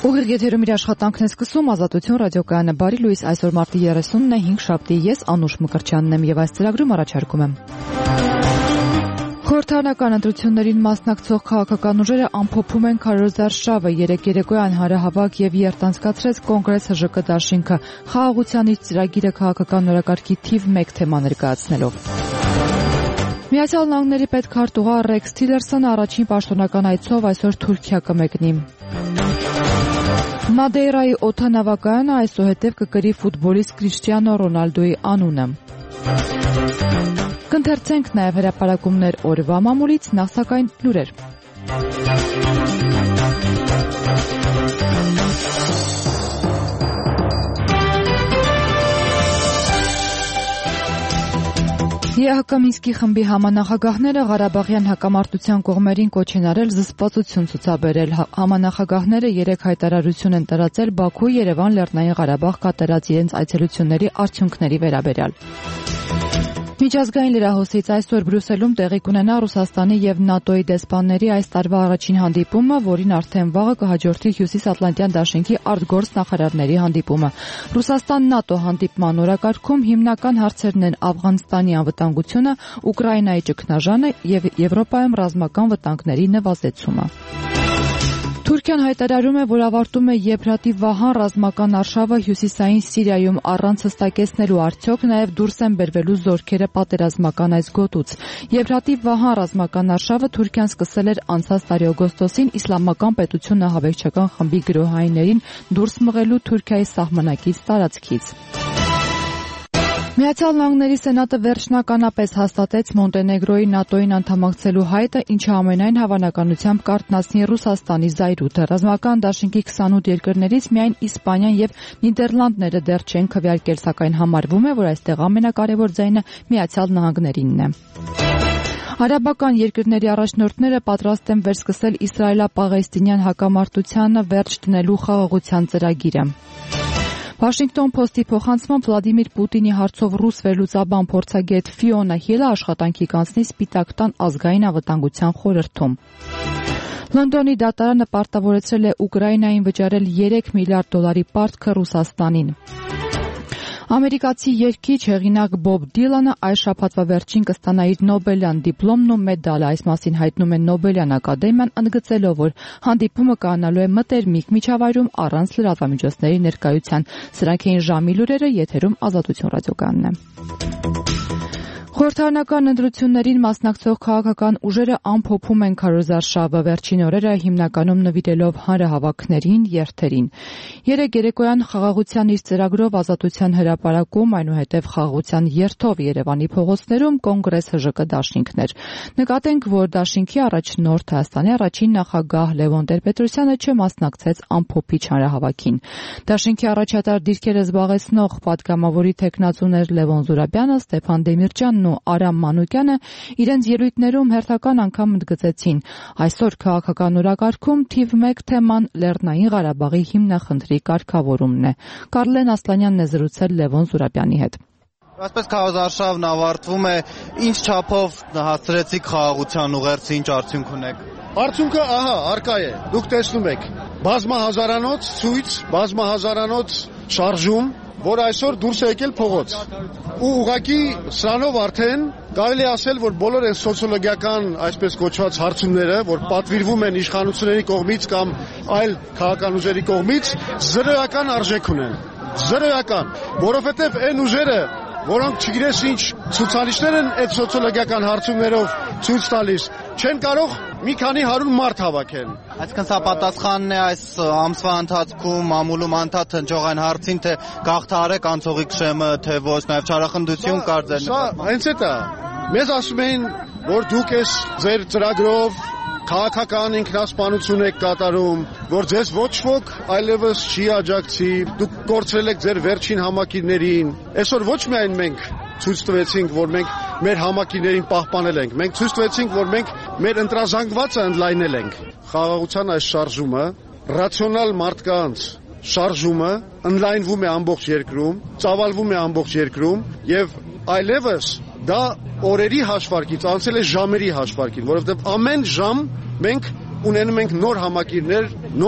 Ուղիղ եթերում իր աշխատանքն է սկսում Ազատություն ռադիոկայանը։ Բարի լույս, այսօր մարտի 30-ն է, 5 շաբթի, ես Անուշ Մկրտչյանն եմ եւ այս ծրագրում առաջարկում եմ. Խորհրդարանական ընտրություններին մասնակցող քաղաքական ուժերը ամփոփում են քարոզարշավը, երեկ երեկոյան հանրահավաք եւ երթանցկացրեց Կոնգրես ՀԺԿ դաշինքը, խաղաղության իր ծրագիրը քաղաքական նորակարգի թիվ 1 թեմա ներկայացնելով։ Միացյալ Նահանգների պետքարտուղար Ռեքս Թիլերսոնը առաջին պաշտոնական այցով այսօր Թուրքիա կմեկնի։ Մադեյրայի օդանավակայանը այսուհետև կկրի ֆուտբոլիստ Կրիշտիանո Ռոնալդոյի անունը։ Կընթերցենք նաև հրապարակումներ օրվա մամուլից, նախ սակայն լուրեր։ ԵԱՀԿ Մինսկի խմբի համանախագահները Ղարաբաղյան հակամարտության կողմերին կոչ են արել զսպվածություն ցուցաբերել։ Համանախագահները երեք հայտարարություն են տարածել Բաքու, Երևան, Լեռնային Ղարաբաղ կատարած իրենց այցելությունների արդյունքների վերաբերյալ։ Միջազգային լրահոսից այսօր Բրյուսելում տեղի կունենա Ռուսաստանի եւ ՆԱՏՕ-ի դեսպանների այս տարվա առաջին հանդիպումը, որին արդեն վաղը կհաջորդի Հյուսիսատլանտյան դաշինքի արտգործ նախարարների հանդիպումը։ Ռուսաստան-ՆԱՏՕ հանդիպման օրակարգում հիմնական հարցերն են Աֆղանստանի անվտանգությունը, Ուկրաինայի ճգնաժամը եւ Եվրոպայում ռազմական վտանգների նվազեցումը։ Թուրքիան հայտարարում է, որ ավարտում է Եփրատի Վահան ռազմական արշավը հյուսիսային Սիրիայում առանց հստակեցնելու արդյոք նաև դուրս են բերվելու զորքերը պատերազմական այս գոտուց։ Եփրատի Վահան ռազմական արշավը Թուրքիան սկսել էր անցած տարի օգոստոսին Իսլամական պետություն ահաբեկչական խմբի գրոհայիններին դուրս մղելու Թուրքիայի սահմանակից տարածքից։ Միացյալ Նահանգների Սենատը վերջնականապես հաստատեց Մոնտենեգրոյի ՆԱՏՕ-ին անդամակցելու հայտը, ինչը ամենայն հավանականությամբ կարթնացնի Ռուսաստանի զայրույթը։ Ռազմական դաշինքի 28 երկրներից միայն Իսպանիան եւ Նիդերլանդները դեռ չեն քվեարկել, սակայն համարվում է, որ այստեղ ամենակարևոր ձայնը Միացյալ Նահանգներինն է։ Արաբական երկրների առաջնորդները պատրաստ են վերսկսել իսրայելա-պաղեստինյան հակամարտությանը վերջ դնելու խաղաղության ծրագիրը։ Washington Post-ի փոխանցմամբ Վլադիմիր Պուտինի հարցով ռուս վերլուծաբան փորձագետ Ֆիոնա Հիլը աշխատանքի կանցնի Սպիտակ տան ազգային անվտանգության խորհրդում։ Լոնդոնի դատարանը պարտավորեցրել է Ուկրաինային վճարել $3 միլիարդ պարտքը Ռուսաստանին։ Ամերիկացի երգիչ հեղինակ Բոբ Դիլանը այս շաբաթվա վերջին կստանա իր Նոբելյան դիպլոմն ու մեդալը։ Այս մասին հայտնում է Նոբելյան ակադեմիան, ընդգծելով, որ հանդիպումը կայանալու է մտերմիկ միջավայրում առանց լրատվամիջոցների ներկայության։ Սրանք էին ժամի լուրերը, եթերում Ազատություն ռադիոկայանն է։ Խորհրդարանական ընտրություններին մասնակցող քաղաքական ուժերը ամփոփում են քարոզարշավը, վերջին օրերը հիմնականում նվիրելով հանրահավաքներին, երթերին։ Երեկ երեկոյան խաղաղության իր ծրագրով Ազատության հրապարակում, այնուհետև խաղաղության երթով Երևանի փողոցներում Կոնգրես ՀԺԿ դաշինքներ։ Նկատենք, որ դաշինքի առաջնորդ Հայաստանի առաջին նախագահ Լևոն Տեր-Պետրոսյանը չմասնակցեց ամփոփիչ հանրահավաքին։ Դաշինքի առաջատար դիրքերը զբաղեցնող պատգամավորի թեկնածուներ Լևոն Զուրաբյանը, Ստեփան Դեմիրճյանն ու Արամ Մանուկյանը իրենց ելույթներում հերթական անգամ ընդգծեցին. այսօր քաղաքական օրակարգում թիվ 1 թեման Լեռնային Ղարաբաղի հիմնախնդրի կարգավորումն է։ Կարլեն Ասլանյանն է զրուցել Լևոն Զուրաբյանի հետ։ Այսպես քարոզարշավն ավարտվում է, ինչ չափով հասցրեցիք խաղաղության ուղերձը, ինչ արդյունք ունեք։ Արդյունքը ահա արկա է։ Դուք տեսնում եք բազմահազարանոց ցույց, բազմահազարանոց շարժում, որ այսօր դուրս է եկել փողոց։ Ու ուղղակի սրանով արդեն կարելի ասել, որ բոլոր այն սոցիոլոգիական, այսպես կոչված հարցումները, որ պատվիրվում են իշխանությունների կողմից կամ այլ քաղաքական ուժերի կողմից, զրոյական արժեք ունեն։ Զրոյական, որովհետև այն ուժերը, որոնք չգիտես ինչ ցուցանիշներ են այդ սոցիոլոգիական հարցումներով ցույց տալիս, չեն կարող մի քանի 100 մարդ հավաքել։ Այսինքն սա պատասխանն է այս ամսվա ընթացքում մամուլում անդադ հնչող այն հարցին, թե գաղթարեք անցողիկ շեմը, թե ոչ, նաև չարախնդություն կար ձեր նկատմամբ։ Հենց այդ է։ Մեզ ասում էին, որ դուք ես ձեր ծրագրով քաղաքական ինքնասպանություն եք կատարում, որ ձեզ ոչ ոք այլևս չի աջակցի, դուք կորցրել եք ձեր վերջին համակիրներին։ Այսօր ոչ միայն մենք ցույց տվեցինք, որ մենք մեր համակիրներին պահպանել ենք, մենք ցույց տվեցինք, որ մենք մեր ընտրազանգվածը ընդլայնել ենք։ Խաղաղության այս շարժումը, ռացիոնալ մարդկանց շարժումը ընդլայնվում է ամբողջ երկրում, ծավալվում է ամբողջ երկրում եւ այլևս դա օրերի հաշվարկից անցել է ժամերի հաշվարկին, որովհետև ամեն ժամ մենք ունենում ենք նոր համակիրներ, նոր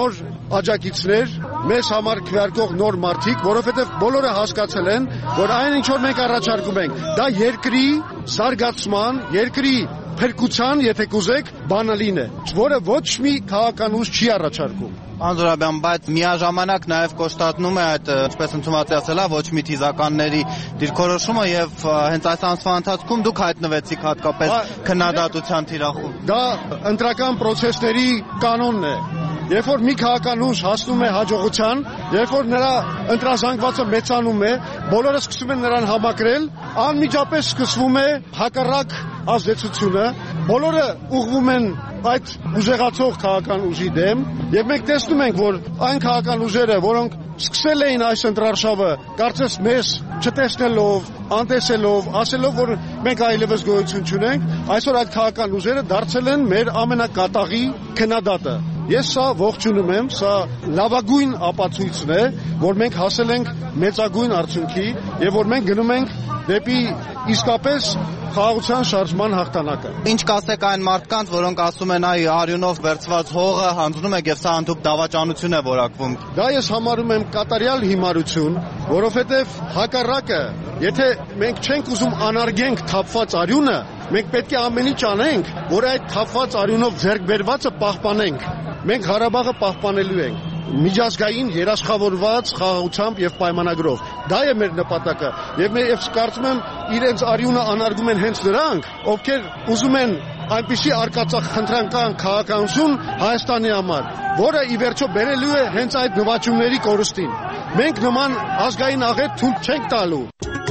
աջակիցներ, մեզ համար քվեարկող նոր մարդիկ, որովհետև բոլորը հասկացել են, որ այն ինչ որ մենք առաջարկում ենք, դա երկրի զարգացման, երկրի փրկության, եթե կուզեք, բանալին է, որը ոչ մի քաղաքական ուժ չի առաջարկում։ Անձրաբյան, բայց միաժամանակ նաև կոշտատնում է այդ, ինչպես ընդունված է ասելա, ոչ մի թիզականների դիրքորոշումը եւ հենց այս ամսվա ընթացքում դուք հայտնվեցիք հատկապես քննադատության թիրախում։ Դա ընտրական process-ների կանոնն է։ Երբ որ մի քաղաքական ուժ հասնում է հաջողության, երբ որ նրա ընտրազանգվածը մեծանում է, բոլորը սկսում են նրան համակրել, անմիջապես սկսվում է հակառակ ազդեցությունը, բոլորը ուղղվում են այդ ուժեղացող քաղաքական ուժի դեմ, եւ մենք տեսնում ենք, որ այն քաղաքական ուժերը, որոնք սկսել էին այս ընտրարշավը, կարծես մեզ չտեսնելով, անտեսելով, ասելով, որ մենք այլևս գոյություն չունենք, այսօր այդ քաղաքական ուժերը դարձել են մեր ամենակատաղի քննադատը։ Ես սա ողջունում եմ, սա լավագույն ապացույցն է, որ մենք հասել ենք մեծագույն արդյունքի եւ որ մենք գնում ենք դեպի իսկապես խաղաղության շարժման հաղթանակը։ Ինչ կասեք այն մարդկանց, որոնք ասում են այ արյունով վերցված հողը հանձնում եք եւ սա ընդհանուր դավաճանություն է որակվում։ Դա ես համարում եմ կատարյալ հիմարություն, որովհետեւ հակառակը, եթե մենք չենք ուզում անարգենք թափված արյունը, մենք պետք է ամեն ինչ անենք, որ այդ թափված արյունով ձեռք բերվածը պահպանենք։ Մենք Ղարաբաղը պահպանելու ենք միջազգային երաշխավորված խաղաղությամբ եւ պայմանագրով։ Դա է մեր նպատակը եւ ես կարծում եմ իրենց արյունը անարգում են հենց նրանք, ովքեր ուզում են այնպիսի արկածախնդրանքան քաղաքականություն Հայաստանի համար, որը ի վերջո բերելու է հենց այդ նվաճումների կորստին։ Մենք նման ազգային աղետ թույլ չենք տալու։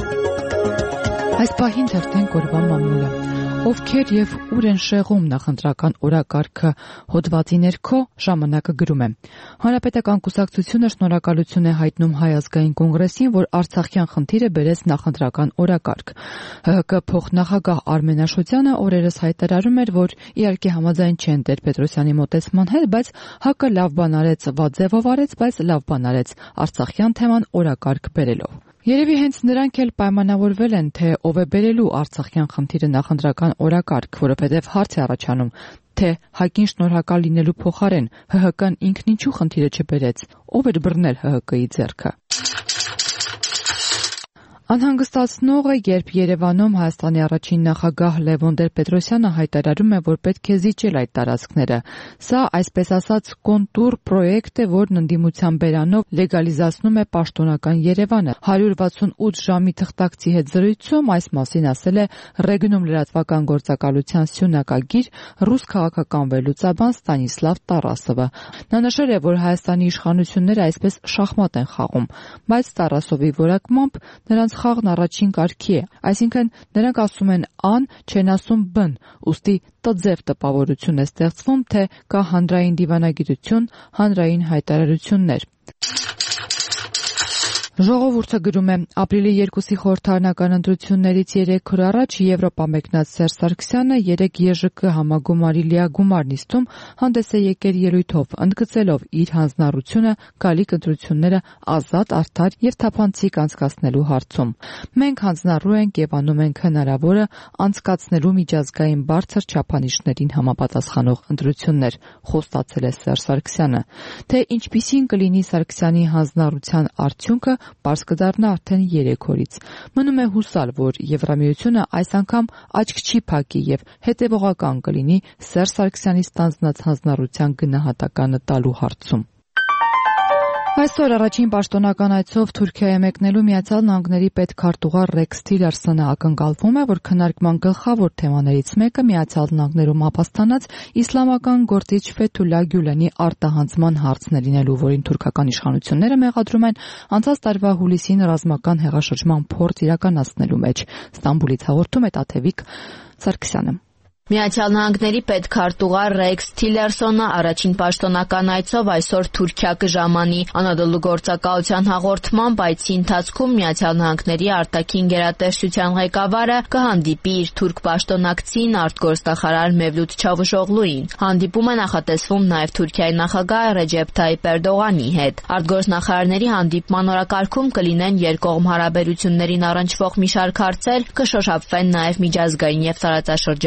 Այս պահին թերթենք օրվա մամուլը։ Ովքեր եւ ուր են շեղում նախընտրական օրակարգը հոդվածի ներքո ժամանակը գրում է։ Հանրապետական կուսակցությունը շնորհակալություն է հայտնում Հայ ազգային կոնգրեսին, որ Արցախյան խնդիրը բերեց նախընտրական օրակարգ։ ՀՀԿ փոխնախագահ Արմեն Աշոտյանը օրերս հայտարարում էր, որ իհարկե համաձայն չեն Տեր-Պետրոսյանի մոտեցման հետ, բայց ՀՀԿ լավ բան արեց, վատ ձևով արեց, բայց լավ բան արեց Արցախյան թեման օրակարգ բերելով։ Երևի հենց նրանք էլ պայմանավորվել են, թե ով է բերելու Արցախյան խնդիրը նախընտրական օրակարգ, որովհետև հարց է առաջանում, թե ՀԱԿ-ին շնորհակալ լինելու փոխարեն ՀՀԿ-ն ինքն ինչու խնդիրը չբերեց, ով էր բռնել ՀՀԿ-ի ձեռքը։ Անհանգստացնող է, երբ Երևանում Հայաստանի առաջին նախագահ Լևոն Տեր-Պետրոսյանը հայտարարում է, որ պետք է զիջել այդ տարածքները։ Սա, այսպես ասած, կոնտուր պրոյեկտ է, որն ընդդիմության բերանով լեգալիզացնում է պաշտոնական Երևանը։ 168 ժամի թղթակցի հետ զրույցում այս մասին ասել է Ռեգնում լրատվական գործակալության սյունակագիր ռուս քաղաքական վերլուծաբան Ստանիսլավ Տարասովը։ Նա նշել է, որ Հայաստանի իշխանությունները այսպես շախմատ են խաղում, բայց Տարասովի որակմամբ նրանց խաղն առաջին կարգի է, այսինքն նրանք ասում են ան, չեն ասում բն, ուստի տձև տպավորություն է ստեղծվում, թե կա հանրային դիվանագիտություն, հանրային հայտարարություններ։ Ժողովուրդը գրում է, ապրիլի 2-ի խորհրդարանական ընտրություններից 3 օր առաջ Եվրոպա մեկնած Սերժ Սարգսյանը 3 ԵԺԿ համագումարի լիագումար նիստում հանդես է եկել ելույթով, ընդգծելով իր հանձնառությունը գալիք ընտրությունները ազատ, արդար եւ թափանցիկ անցկացնելու հարցում։ Մենք հանձնառու ենք եւ անում ենք հնարավորը անցկացնելու միջազգային բարձր չափանիշներին համապատասխանող ընտրություններ, խոստացել է Սերժ Սարգսյանը։ Թե ինչպիսին կլինի Սարգսյանի հանձնառության արդյունքը պարզ կդառնա արդեն 3 օրից։ Մնում է հուսալ, որ Եվրամիությունը այս անգամ աչք չի փակի եւ հետեւողական կլինի Սերժ Սարգսյանի ստանձնած հանձնառության գնահատականը տալու հարցում։ Այսօր առաջին պաշտոնական այցով Թուրքիա է մեկնելու Միացյալ Նահանգների պետքարտուղար Ռեքս Թիլերսոնը ակնկալվում է, որ քննարկման գլխավոր թեմաներից մեկը Միացյալ Նահանգներում ապաստանած իսլամական գործիչ Ֆեթուլա Գյուլենի արտահանձման հարցն է լինելու, որին թուրքական իշխանությունները մեղադրում են անցած տարվա հուլիսին ռազմական հեղաշրջման փորձ իրականացնելու մեջ։ Ստամբուլից հաղորդում է Տաթևիկ Սարգսյանը։ Միացյալ Նահանգների պետքարտուղար Ռեքս Թիլերսոնը առաջին պաշտոնական այցով այսօր Թուրքիա կժամանի։ Անադոլու գործակալության հաղորդմամբ այցի ընթացքում Միացյալ Նահանգների արտաքին գերատեսչության ղեկավարը կհանդիպի իր թուրք պաշտոնակցին արտգործնախարար Մևլութ Չավուշօղլուին։ Հանդիպումը նախատեսվում նաև Թուրքիայի նախագահ Ռեջեփ Թայիփ Էրդողանի հետ։ Արտգործնախարարների հանդիպման օրակարգում կլինեն երկկողմ հարաբերություններին առնչվող մի շարք հարցեր, կշոշափվեն նաև միջազգային եւ տարածաշրջանային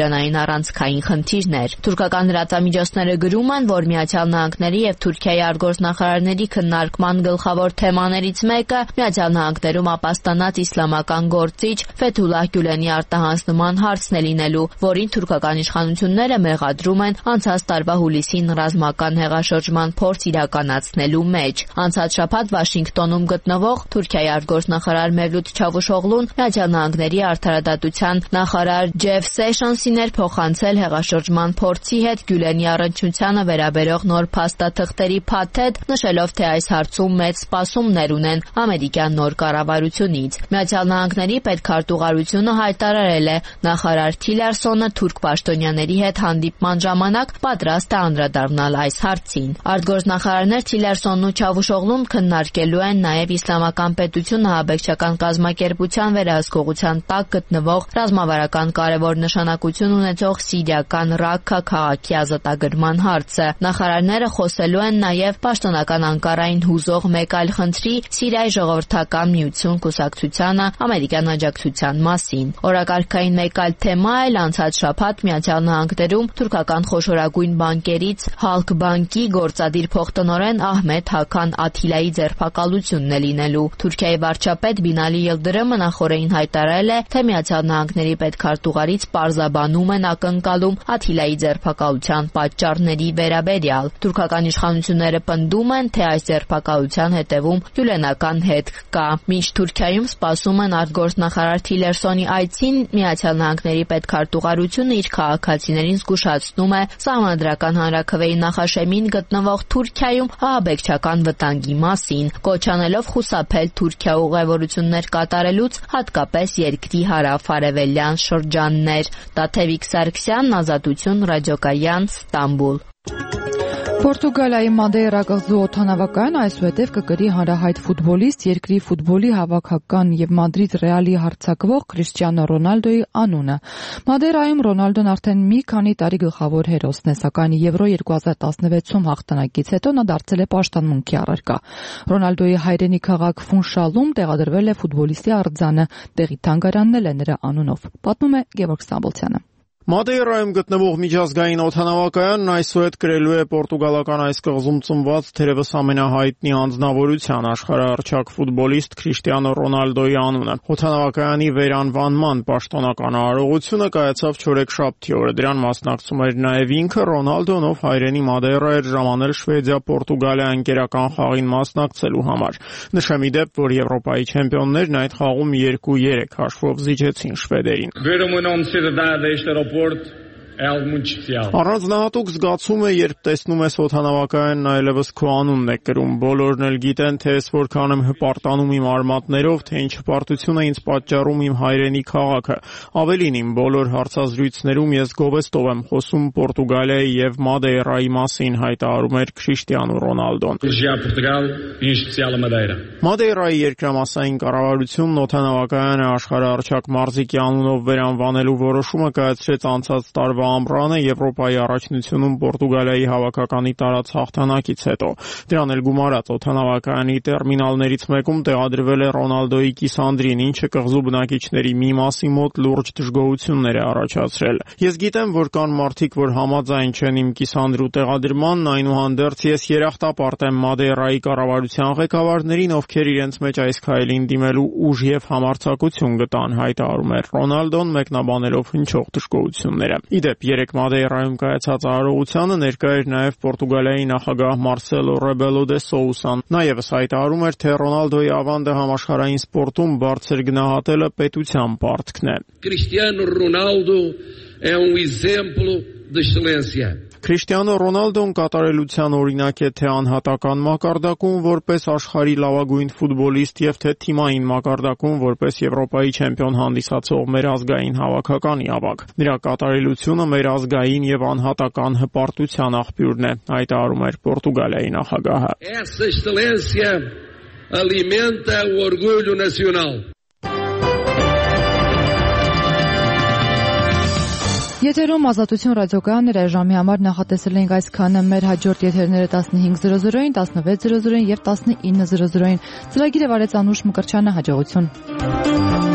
առանցքային խնդիրներ։ Թուրքական լրատվամիջոցները գրում են, որ Միացյալ Նահանգների եւ Թուրքիայի արտգործնախարարների քննարկման գլխավոր թեմաներից մեկը Միացյալ Նահանգներում ապաստանած իսլամական գործիչ Ֆեթուլլահ Գյուլենի արտահանձնման հարցն է լինելու, որին թուրքական իշխանությունները մեղադրում են անցած տարվա հուլիսին ռազմական հեղաշրջման փորձ իրականացնելու մեջ։ Անցած շաբաթ Վաշինգտոնում գտնվող Թուրքիայի արտգործնախարար Մևլութ Չավուշօղլուն Միացյալ Նահանգների արդարադատության նախարար Ջեֆ Սեշոնսին էր փոխանցել հեղաշրջման փորձի հետ Գյուլենի առնչությանը վերաբերող նոր փաստաթղթերի փաթեթ, նշելով, թե այս հարցում մեծ սպասումներ ունեն ամերիկյան նոր կառավարությունից։ Միացյալ Նահանգների պետքարտուղարությունը հայտարարել է, նախարար Թիլերսոնը թուրք պաշտոնյաների հետ հանդիպման ժամանակ պատրաստ է անդրադառնալ այս հարցին։ Արտգործնախարարներ Թիլերսոնն ու Չավուշօղլուն քննարկելու են նաև իսլամական պետությունը ահաբեկչական կազմակերպության վերահսկողության տակ գտնվող ռազմավարական կարևոր նշանակություն ունեցող սիրիական Ռաքքա քաղաքի ազատագրման հարցը։ Նախարարները խոսելու են նաև պաշտոնական Անկարային հուզող մեկ այլ խնդրի՝ Սիրիայի ժողովրդական միություն կուսակցությանը ամերիկյան աջակցության մասին։ Օրակարգային մեկ այլ թեմա էլ անցած շաբաթ Միացյալ Նահանգներում թուրքական խոշորագույն բանկերից Halk բանկի գործադիր փոխտնօրեն Ահմեդ Հաքան Աթիլայի ձերբակալությունն է լինելու։ Թուրքիայի վարչապետ Բինալի Յիլդրիմը նախորդին հայտարարել է, թե Միացյալ Նահանգների պետքարտուղարից պարզաբանում են ակնկալում Աթիլայի ձերբակալության պատճառների վերաբերյալ։ Թուրքական իշխանությունները պնդում են, թե այս ձերբակալության հետևում գյուլենական հետք կա։ Մինչ Թուրքիայում սպասում են արտգործնախարար Թիլերսոնի այցին, Միացյալ Նահանգների պետքարտուղարությունը իր քաղաքացիներին զգուշացնում է Սահմանադրական հանրաքվեի նախաշեմին գտնվող Թուրքիայում ահաբեկչական վտանգի մասին, կոչ անելով խուսափել Թուրքիա ուղևորություններ կատարելուց, հատկապես երկրի հարավ-արևելյան շրջաններ։ Տաթևիկ Սարգսյան, Ազատություն, Ռադիոկայան, Ստամբուլ։ Պորտուգալիայի Մադեյրա կղզու օդանավակայան այսուհետև կկրի հանրահայտ ֆուտբոլիստ, երկրի ֆուտբոլի հավաքական եւ Մադրիդ Ռեալի հարձակվող Քրիշտիանո Ռոնալդոյի անունը։ Մադեյրայում Ռոնալդոն արդեն մի քանի տարի գլխավոր հերոսն է, սակայն Եվրո 2016-ում հաղթանակից հետո նա դարձել է պաշտամունքի առարկա։ Ռոնալդոյի հայրենի քաղաք Ֆունշալում տեղադրվել է ֆուտբոլիստի արձանը, տեղի թանգարանն էլ է նրա անունով, պատմում է Գևորգ Ստամբոլցյանը։ Մադեյրայում գտնվող միջազգային օդանավակայանն այսուհետ կրելու է պորտուգալական այս կղզում ծնված թերևս ամենահայտնի անձնավորության աշխարհահռչակ ֆուտբոլիստ Քրիշտիանո Ռոնալդոյի անունը։ Օդանավակայանի վերանվանման պաշտոնական արարողությունը կայացավ չորեքշաբթի օրը։ Դրան մասնակցում էր նաև ինքը Ռոնալդոն, ով հայրենի Մադեյրա էր ժամանել Շվեդիա-Պորտուգալիա ընկերական խաղին մասնակցելու համար։ Նշեմ ի դեպ, որ Եվրոպայի չեմպիոններն այդ խաղում 2-3 հաշվով զիջեցին շվեդերին։ Առանձնահատուկ զգացում է, երբ տեսնում ես օդանավակայանն այլևս քո անունն է կրում։ Բոլորն էլ գիտեն, թե ես որքան եմ հպարտանում իմ արմատներով, թե ինչ հպարտություն է ինձ պատճառում իմ հայրենի քաղաքը։ Ավելին, իմ բոլոր հարցազրույցներում ես գովեստով եմ խոսում Պորտուգալիայի եւ Մադեյրայի մասին, հայտարարում էր Քրիշտիանո Ռոնալդոն։ Մադեյրայի երկրամասային կառավարությունն օդանավակայանը աշխարհահռչակ մարզիկի անունով վերանվանելու որոշումը կայացրեց անցած տարվա ամռանը Եվրոպայի առաջնությունում Պորտուգալիայի հավաքականի տարած հաղթանակից հետո։ Դրան էլ գումարած օդանավակայանի տերմինալներից մեկում տեղադրվել է Ռոնալդոյի կիսանդրին, ինչը կղզու բնակիչների մի մասի մոտ լուրջ դժգոհություններ է առաջացրել։ Ես գիտեմ, որ կան մարդիկ, որ համաձայն չեն իմ կիսանդրու տեղադրմանն, այնուհանդերձ ես երախտապարտ եմ Մադեյրայի կառավարության ղեկավարներին, ովքեր իրենց մեջ այս քայլին դիմելու ուժ եւ համարձակություն գտան, հայտարարում էր Ռոնալդոն, մեկնաբանելով հնչող դժգոհությունները։ Իդեպ, երեք Մադեյրայում կայացած արարողությանը ներկա էր նաև Պորտուգալիայի նախագահ Մարսելո Ռեբելո դե Սոուսան։ Նա ևս հայտարարում էր, թե Ռոնալդոյի ավանդը համաշխարհային սպորտում բարձր գնահատելը պետության պարտքն է։ Cristiano Ronaldo é exemplo de excelência. Քրիշտիանո Ռոնալդոն կատարելության օրինակ է թե անհատական մակարդակում որպես աշխարհի լավագույն ֆուտբոլիստ եւ թե թիմային մակարդակում որպես Եվրոպայի չեմպիոն հանդիսացող մեր ազգային հավաքականի ավագ։ Նրա կատարելությունը մեր ազգային եւ անհատական հպարտության աղբյուրն է, հայտարարում էր Պորտուգալիայի նախագահը։ Essa excelência alimenta o orgulho nacional. Եթերում Ազատություն ռադիոկայանն էր, ժամի համար նախատեսել ենք այսքանը։ Մեր հաջորդ եթերները 15:00-ին, 16:00-ին եւ 19:00-ին։ Ծրագիրը վարեց Անուշ Մկրչյանը, հաջողություն։